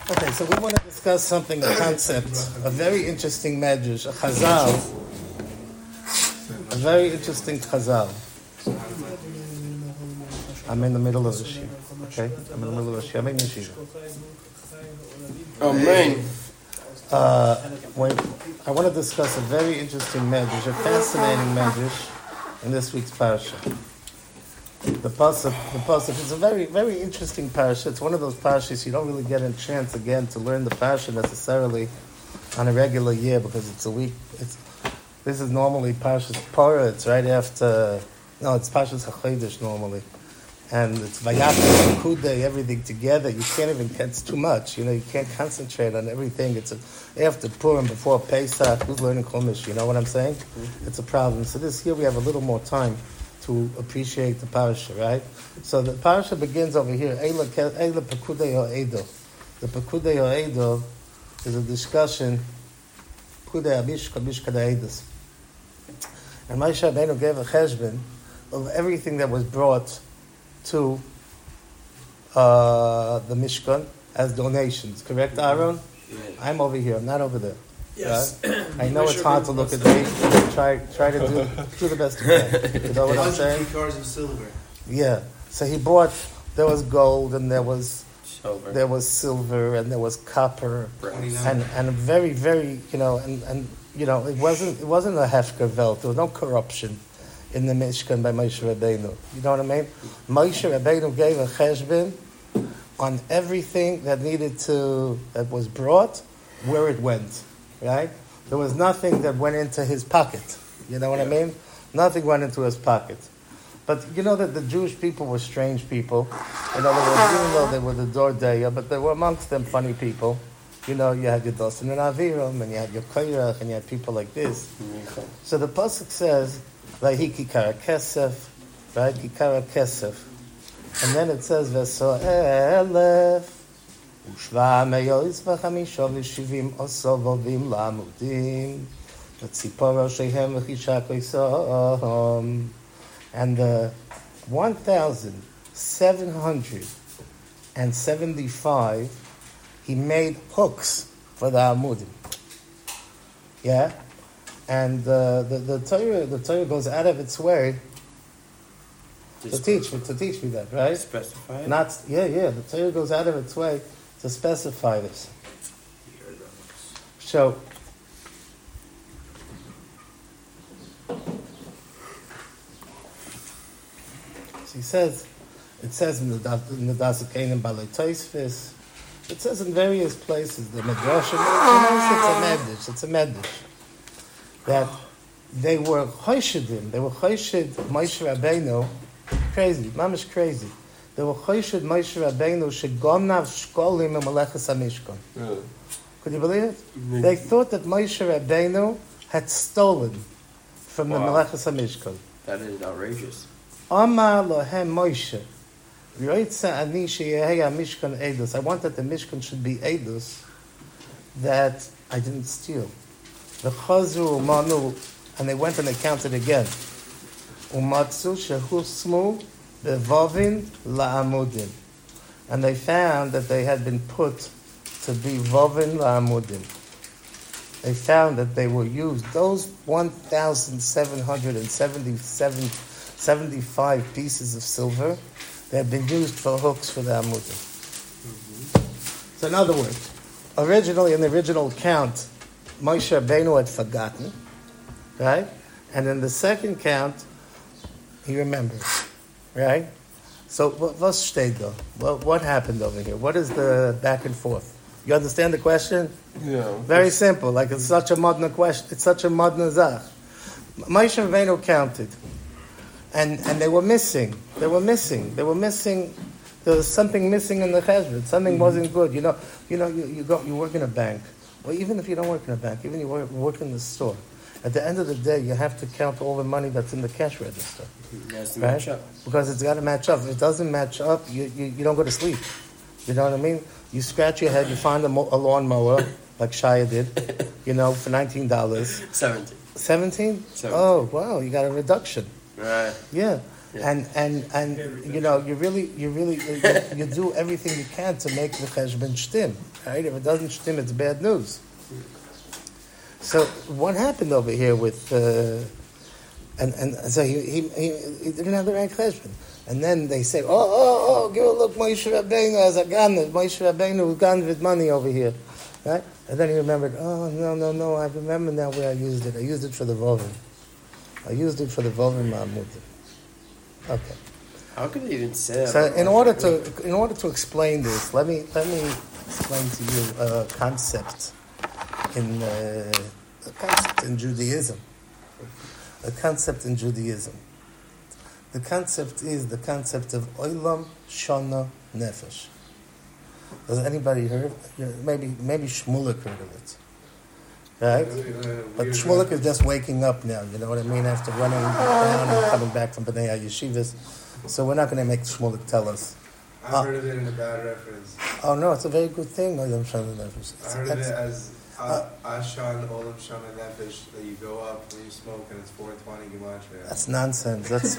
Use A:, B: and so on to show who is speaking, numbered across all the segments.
A: Okay, so we want to discuss something, a concept, a very interesting medrash, a chazal, a very interesting chazal. I'm in the middle of the shiva, okay? I'm in the middle of the shiva. I'm in yeshiva.
B: Amen.
A: I want to discuss a very interesting medrash, a fascinating medrash in this week's parasha. The pasuk is a very, very interesting parasha. It's one of those parashas you don't really get a chance again to learn the parasha necessarily on a regular year because it's a week. This is normally Parshas Parah. It's right after. No, it's Parshas HaChodesh normally, and it's Vayakhel, Kudei, everything together. You can't even. It's too much. You can't concentrate on everything. It's after Purim, before Pesach. Who's learning Chumash? You know what I'm saying? Mm-hmm. It's a problem. So this year we have a little more time to appreciate the parasha, right? So the parasha begins over here. Eila Pekudei Ha'edo. The Pekudei Ha'edo is a discussion. Pekudei Mishkan Ha'edos. And Moshe Rabbeinu gave a cheshbon of everything that was brought to the Mishkan as donations. Correct, Aaron?
B: Yes.
A: I'm over here. I'm not over there.
C: Yes.
A: Right? I know it's hard to look at me. Try to do the best you can. You know what I'm saying?
C: Cars of silver.
A: Yeah. So he bought. There was gold and there was
B: Silver.
A: there was silver and there was copper and very very and it wasn't a hefker welt. There was no corruption in the Mishkan by Moshe Rabbeinu. You know what I mean? Moshe Rabbeinu gave a cheshbon on everything that was brought, where it went. Right? There was nothing that went into his pocket. You know what I mean? Nothing went into his pocket. But you know that the Jewish people were strange people. In other words, even though they were the Dordeya, but there were amongst them funny people. You had your Dosan and Aviram, and you had your Koyrach, and you had people like this. So the pasuk says, "Vayhi kikara kesef," right? Kikara kesef, and then it says, "Vesoelef." ושבע מאות וחמישה ושבעים עשבים לעמודים וציפור ראשיהם וחישה כיסם. And the 1,775 he made hooks for the amudim. Yeah? And the Torah goes out of its way to teach me that, right?
B: Specify it?
A: The Torah goes out of its way to specify this. So it says in the Dasakanim Balei Tosfos, it says in various places, the Midrashim, it's a medrash, that they were Choshedim, Moshe Rabbeinu, crazy, mamish crazy. They were Choshed Moshe Rabbeinu shegomnav shkolim memaleches hamishkan. Could you believe it? Mm-hmm. They thought that Moshe Rabbeinu had stolen from the maleches hamishkan.
B: That is outrageous.
A: Amar lohem Moshe, Yoitza ani sheyehei hamishkan edus. I want that the mishkan should be edus that I didn't steal. The chazru umanu, and they went and they counted again. Umatzu shehusmu Bevavin la'amudim. And they found that they had been put to be vavin la'amudim. They found that they were used, those 1,775 pieces of silver, they had been used for hooks for the amudim. Mm-hmm. So in other words, originally in the original count, Moshe Rabbeinu had forgotten, right? And in the second count, he remembered. Right? So, what's steht da? What happened over here? What is the back and forth? You understand the question?
B: Yeah.
A: Very simple. Like it's such a modern question. It's such a modern zach. Moshe Rabbeinu counted, and they were missing. There was something missing in the cheshbon. Something wasn't good. You work in a bank, or even if you don't work in a bank, even you work in the store. At the end of the day, you have to count all the money that's in the cash register.
B: It has to
A: right?
B: match up.
A: Because it's got to match up. If it doesn't match up, you don't go to sleep. You know what I mean? You scratch your head, you find a lawnmower, like Shia did, for $19.
B: 17.
A: 17? Oh, wow, you got a reduction.
B: Right.
A: Yeah. and you know, you do everything you can to make the cheshbon shtim. Right? If it doesn't shtim, it's bad news. So what happened over here with and so he didn't have the right cheshbon, and then they say, give a look, Moshe Rabbeinu has a gun. Moshe Rabbeinu gun with money over here, right? And then he remembered, no, I remember now where I used it. I used it for the Vovim. I used it for the Vovim Ma'amud. Okay.
B: How could they even say that?
A: So in order to explain this, let me explain to you a concept in Judaism. A concept in Judaism. The concept is the concept of Olam Shana Nefesh. Has anybody heard? Maybe Shmulik heard of it, right? But Shmulik is just waking up now. You know what I mean? After running down and coming back from Bnei Yeshivas, so we're not going to make Shmulik tell us.
C: I've heard of it in a bad reference.
A: Oh no, it's a very good thing. Olam Shana Nefesh.
C: I heard of it as Ashan Olam Shana Nefesh, that you go up when you smoke and it's 420 gematria.
A: That's nonsense. That's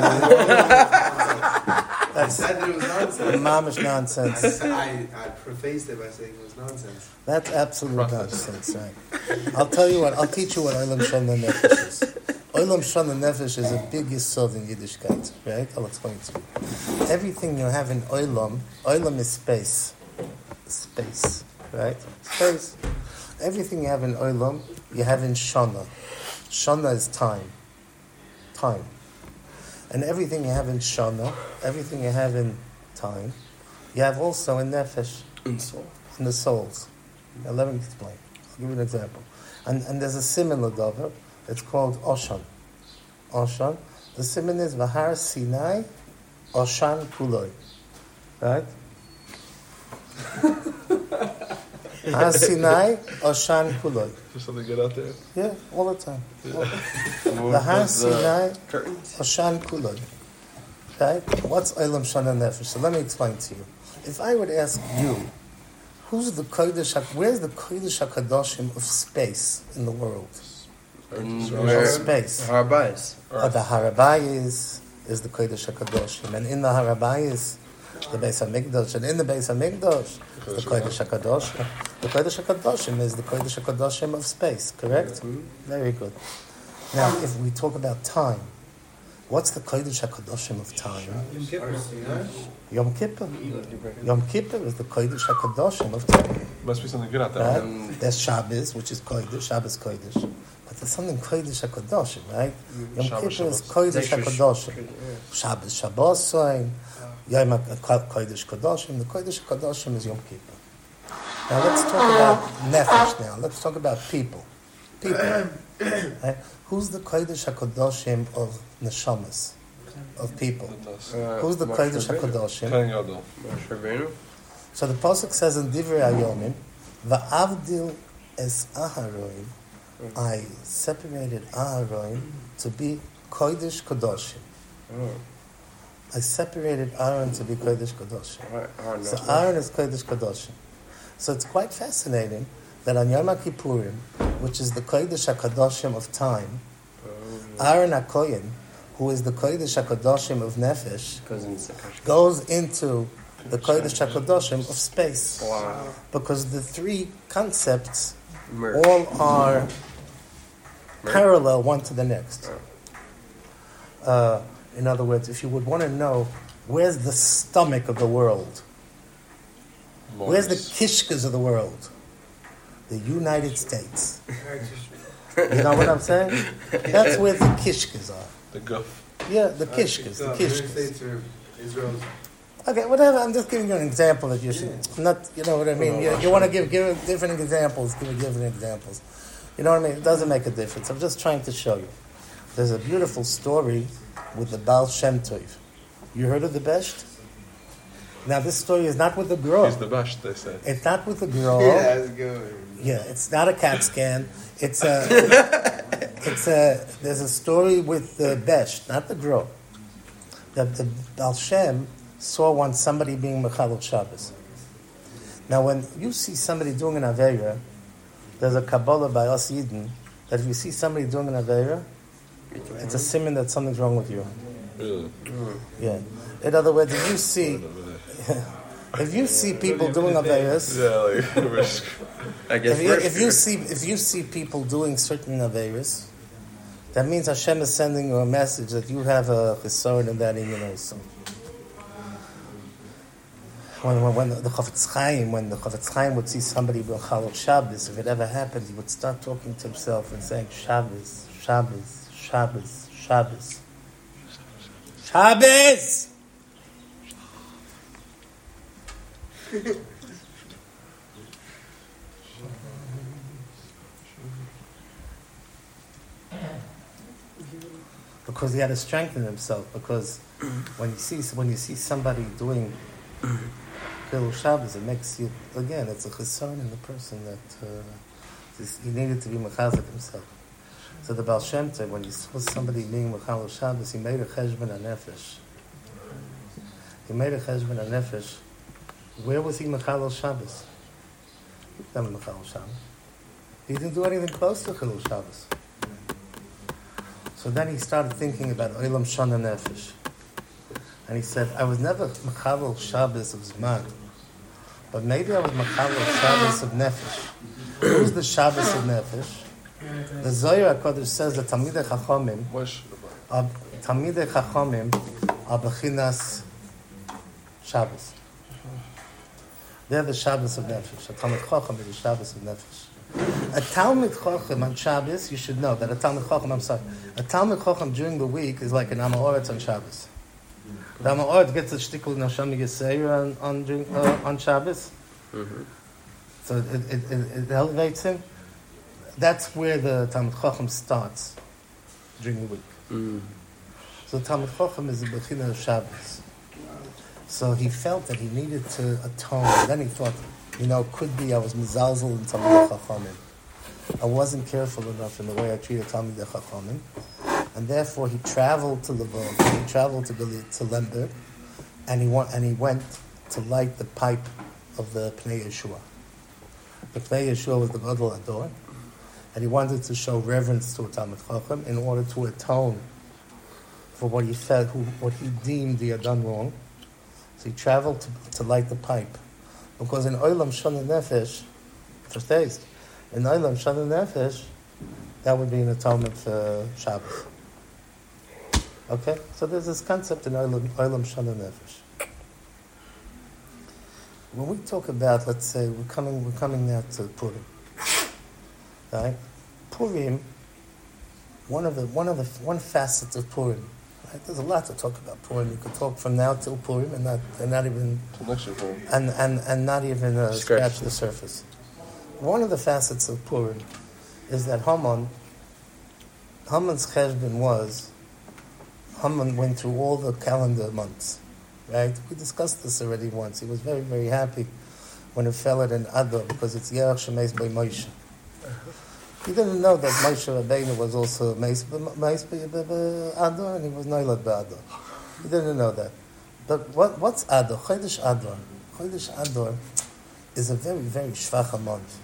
C: I said that it was nonsense.
A: mamish nonsense.
C: I prefaced it by saying it was nonsense.
A: That's absolute nonsense, right? I'll tell you what. I'll teach you what Olam Shana Nefesh is. Olam Shana Nefesh is a big yesod in Yiddishkeit, right? I'll explain to you. Everything you have in Olam is space, right? Space. Everything you have in Olam, you have in Shana. Shana is time. And everything you have in Shana, everything you have in time, you have also in Nefesh.
B: In soul.
A: In the souls. Now let me explain. I'll give you an example. And there's a similar dover. It's called Oshan. Oshan. The siman is Vahar Sinai Oshan Kuloi. Right? Har Sinai Oshan Kuloi.
D: There's something good out there?
A: Yeah, all the time. Vahar Sinai Oshan Kuloi. Right? What's Olam Shana Nefesh? So let me explain to you. If I would ask you, where's the Kodesh HaKadoshim of space in the world? Space.
B: Harabayas.
A: The Harabayas is the Kodesh HaKadoshim, and in the Harabayas, the Beis HaMikdash, and in the Beis HaMikdash, the Kodesh HaKadoshim. The Kodesh HaKadoshim is the Kodesh HaKadoshim of space, correct? Very good. Now, if we talk about time, what's the Kodesh HaKadoshim of time? Yom Kippur. Yom Kippur is the Kodesh HaKadoshim of time.
D: Must be something good out there.
A: Right? There's Shabbos, which is Kodesh, Shabbos Kodesh. But there's something Kodesh HaKadoshim, right? Yom Kippur is Kodesh HaKadoshim. Shabbos, Shabbosayin, Yom Kodesh HaKadoshim. The Kodesh HaKadoshim is Yom Kippur. Now let's talk about Nefesh now. Let's talk about people. Right? Who's the Kodesh HaKadoshim of Neshamas? Of people? Who's the Kodesh HaKadoshim? So the Pasuk says in Divrei Hayomim, Va'avdil es Aharon, I separated Aharon to be Kodesh Kadoshim. I separated Aaron to be Kodesh Kadoshim. So Aaron is Kodesh Kadoshim. So it's quite fascinating that on Yom Kippurim, which is the Kodesh HaKadoshim of time, Aaron HaKoyen, who is the Kodesh HaKadoshim of Nefesh, goes into the Kodesh HaKadoshim of space.
B: Wow.
A: Because the three concepts all are parallel one to the next. In other words, if you would want to know where's the stomach of the world, where's the kishkas of the world? The United States. You know what I'm saying? That's where the kishkas are.
D: The goof.
A: Yeah, the kishkas. The
C: United
A: kishkas.
C: States or Israel.
A: Okay, whatever. I'm just giving you an example that you should not. You know what I mean? You want to give different examples. Give different examples. You know what I mean? It doesn't make a difference. I'm just trying to show you. There's a beautiful story with the Baal Shem Tov. You heard of the Besht? Now this story is not with the girl.
D: He's the best, they say.
A: It's not with the girl.
C: Yeah, that's good.
A: Yeah, it's not a CAT scan. It's a. There's a story with the Besht, not the girl. That the Baal Shem saw once somebody being Mechalel Shabbos. Now, when you see somebody doing an Aveira, there's a Kabbalah by us Yidden that if you see somebody doing an Aveira, it's a siman that something's wrong with you.
D: Really?
A: Yeah. In other words, if you see people doing Averis,
B: I guess
A: if you see people doing certain Averis, that means Hashem is sending you a message that you have a chesed in that in also. When the Chofetz Chaim would see somebody b'Chalot Shabbos, if it ever happened, he would start talking to himself and saying, Shabbos, Shabbos, Shabbos, Shabbos. Shabbos! Because he had to strengthen himself. Because when you see somebody doing Chilul Shabbos, it makes you, again, it's a chesed in the person that he needed to be mechazik himself. So the Baal Shem Tov, when he saw somebody being Chilul Shabbos, he made a cheshbon hanefesh. He made a cheshbon hanefesh. Where was he Chilul Shabbos? He didn't Chilul Shabbos. He didn't do anything close to Chilul Shabbos. So then he started thinking about Olam Shana Nefesh. And he said, I was never Mechalel Shabbos of Zman, but maybe I was Mechalel Shabbos of Nefesh. What was the Shabbos of Nefesh? The Zohar HaKadosh says that Talmidei Chachamim are Bechinas Shabbos. They're the Shabbos of Nefesh. A Talmid Chacham is the Shabbos of Nefesh. A Talmid Chacham on Shabbos, you should know that a Talmid Chacham during the week is like an Amoritz on Shabbos. The Amoritz gets a shtickle Nashami Yisrael on Shabbos. Mm-hmm. So it elevates him. That's where the Talmid Chacham starts during the week. Mm. So Talmid Chacham is the Bechina of Shabbos. So he felt that he needed to atone. Then he thought, could be I was mizalzel in Talmidei Chachamim. I wasn't careful enough in the way I treated Talmidei Chachamim. And therefore he traveled to Lvov, he traveled to Lemberg, and he went to light the pipe of the Pnei Yeshua. The Pnei Yeshua was the Gadol Ador, and he wanted to show reverence to a Talmid Chacham in order to atone for what he felt, what he deemed he had done wrong. So he traveled to light the pipe. Because in Olam Shana Nefesh, verstehst? In Olam Shana Nefesh, that would be an atonement for Shabbos. Okay? So there's this concept in Olam Shana Nefesh. When we talk about, let's say, we're coming now to Purim. Right? Purim, one facet of Purim. Right? There's a lot to talk about Purim. You could talk from now till Purim and not even and not even scratch the surface. One of the facets of Purim is that Haman's cheshbon was Haman went through all the calendar months. Right? We discussed this already once. He was very, very happy when it fell at an Adar because it's Yerach Shemeis by Moshe. He didn't know that Moshe Rabbeinu was also Meis Adar and he was Noilad B'Adar. He didn't know that. But what's Adar? Chodesh Adar. Chodesh Adar is a very, very shvacha month.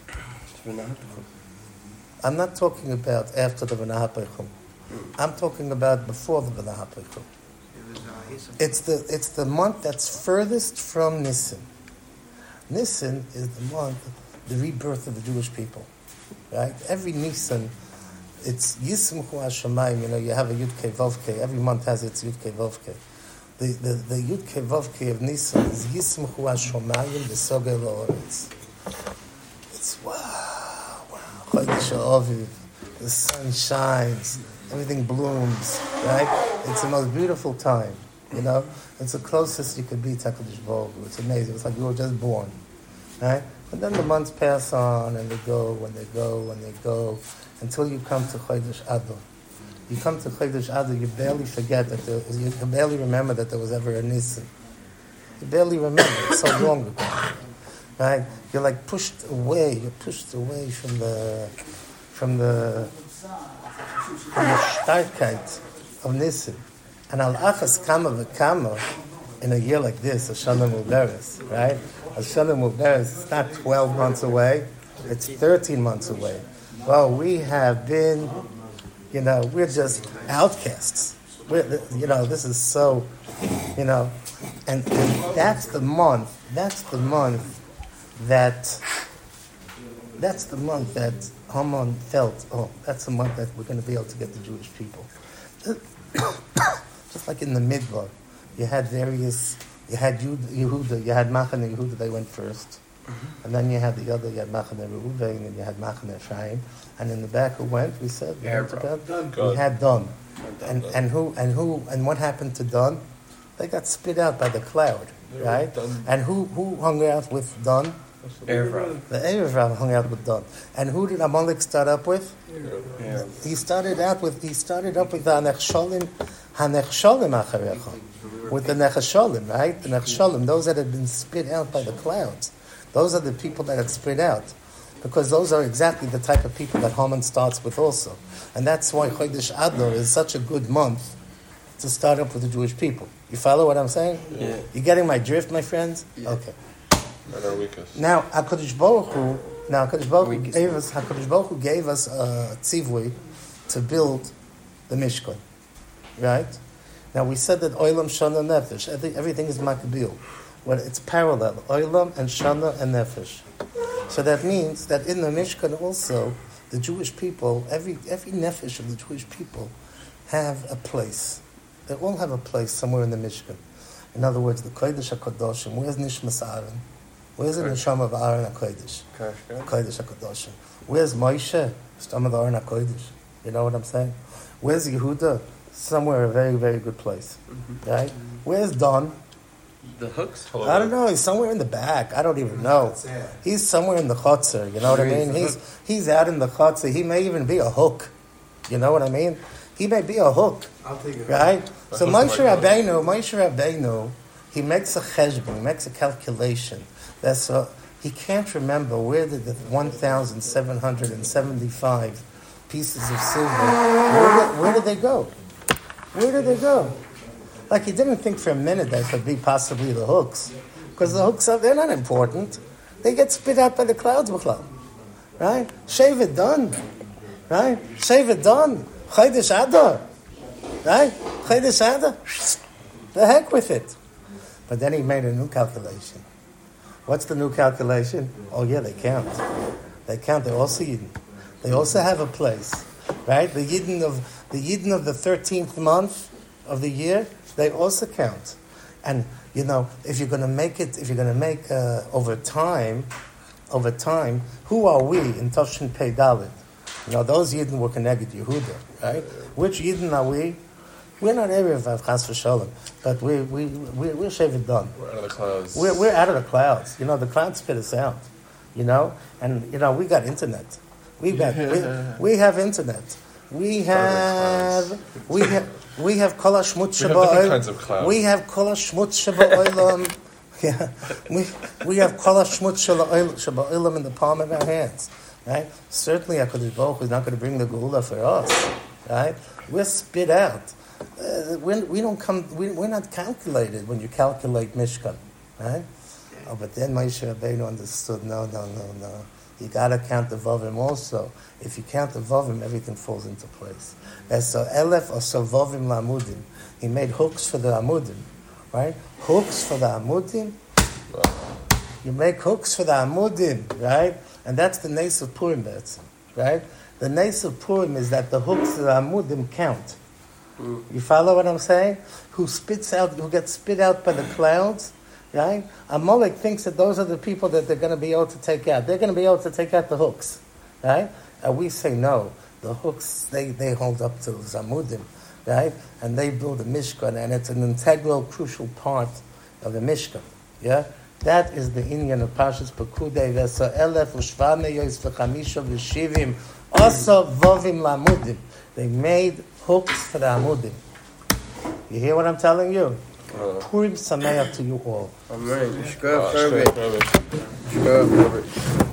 A: I'm not talking about after the V'nai HaPeichum. I'm talking about before the V'nai HaPeichum. It's the month that's furthest from Nisan. Nisan is the month, the rebirth of the Jewish people. Right? Every Nisan, it's Yismchu HaShamayim. You have a Yud-Kei Vov-Kei. Every month has its Yud-Kei Vov-Kei. The Yud-Kei Vov-Kei of Nisan is Yismchu HaShamayim V'Sogei La'oretz. It's wow. Chodesh Ha'aviv. The sun shines. Everything blooms. Right? It's the most beautiful time. It's the closest you could be to HaKadosh Baruch Hu. It's amazing. It's like you were just born. Right? And then the months pass on, and they go, until you come to Chodesh Adar. You come to Chodesh Adar, you barely forget you can barely remember that there was ever a Nisan. You barely remember, it's so long ago. Right? You're like pushed away from the starkheit of Nisan. And al-achas kama v'kama, in a year like this, Hashanah Mubarak, right? Hashanah Mubarak is not 12 months away, it's 13 months away. Well, we have been, we're just outcasts. This is so, and that's the month that Haman felt, that's the month that we're going to be able to get the Jewish people. Just like in the Midbar, you had Yehuda, you had Machane Yehuda, they went first. And then you had the other, you had Machane Reuven, and you had Machane Ephraim. And in the back, who went? We said, we had Dan. And what happened to Dan? They got spit out by the cloud, right? And who hung out with Dan?
B: Erev.
A: The Erev hung out with Dan. And who did Amalek start up with? He started up with the Nechsholim Acharecha. With the Nechsholim, right? The Nechsholim, those that had been spit out by the clouds. Those are the people that had spit out. Because those are exactly the type of people that Haman starts with also. And that's why Chodesh Adar is such a good month to start up with the Jewish people. You follow what I'm saying?
B: Yeah.
A: You getting my drift, my friends?
B: Yeah.
A: Okay.
D: At our weakest.
A: Now, HaKadosh Baruch Hu gave us a tzivui to build the Mishkan. Right? Now, we said that Olam, Shana, Nefesh, everything is Makbil. Well, it's parallel. Olam and Shana and Nefesh. So that means that in the Mishkan also, the Jewish people, every Nefesh of the Jewish people have a place. They all have a place somewhere in the Mishkan. In other words, the Kodesh HaKadoshim, where's Nishmas Aaron? Where's the Neshama of Aaron HaKodesh? Kodesh HaKadoshim. Where's Moshe? Stam of Aaron HaKodesh. You know what I'm saying? Where's Yehuda? Somewhere a very, very good place. Mm-hmm. Right? Where's Don?
B: The hooks?
A: I don't know. He's somewhere in the back. I don't even know. He's somewhere in the chotzer. You know what I mean? He's out in the chotzer. He may even be a hook. You know what I mean? He may be a hook.
C: I'll take it.
A: Right? So Moshe Rabbeinu, he makes a cheshbon. He makes a calculation. He can't remember where did the 1,775 pieces of silver, where did they go? Where did they go? Like, he didn't think for a minute that could be possibly the hooks. Because the hooks, they're not important. They get spit out by the clouds, right? Shave it done. Right? Shave it done. Chodesh Adar. Right? Chodesh Adar. The heck with it. But then he made a new calculation. What's the new calculation? Oh yeah, they count. They count. They're also Yidden. They also have a place. Right? The Yidden of the 13th month of the year, they also count. And, if you're going to make over time, who are we in Toshin Pei Dalet? Those Yidden were connected to Yehuda, right? Which Yidden are we? We're not Erev of Chas v'Sholem, but we're shaved done.
D: We're out of the clouds.
A: We're out of the clouds. The clouds spit us out. And we got internet. We have internet. We have kol hashmutz sheba. We have kol hashmutz sheba olam. Yeah, we have kol hashmutz sheba olam in the palm of our hands. Right? Certainly, HaKadosh Baruch Hu is not going to bring the geula for us. Right? We're spit out. We're not calculated when you calculate Mishkan. Right? Oh, but then Moshe Rabbeinu understood. No. You got to count the Vavim also. If you count the Vavim, everything falls into place. So Elef or Vavim la'amudim. He made hooks for the amudim, right? Hooks for the amudim. You make hooks for the amudim, right? And that's the Nes of Purim, right? The Nes of Purim is that the hooks for the amudim count. You follow what I'm saying? Who gets spit out by the clouds. Right? Amalek thinks that those are the people that they're going to be able to take out. They're going to be able to take out the hooks. Right? And we say no. The hooks, they hold up to Zamudim. Right? And they build a Mishkan, and it's an integral, crucial part of the Mishkan. Yeah? That is the Inyan of Parshas Pekudei, V'esa elef u'shvameyois v'chamisha v'shivim asa vovim la'amudim. They made hooks for the Amudim. You hear what I'm telling you? Purim Sameach to you all.
B: Amen. Shkov,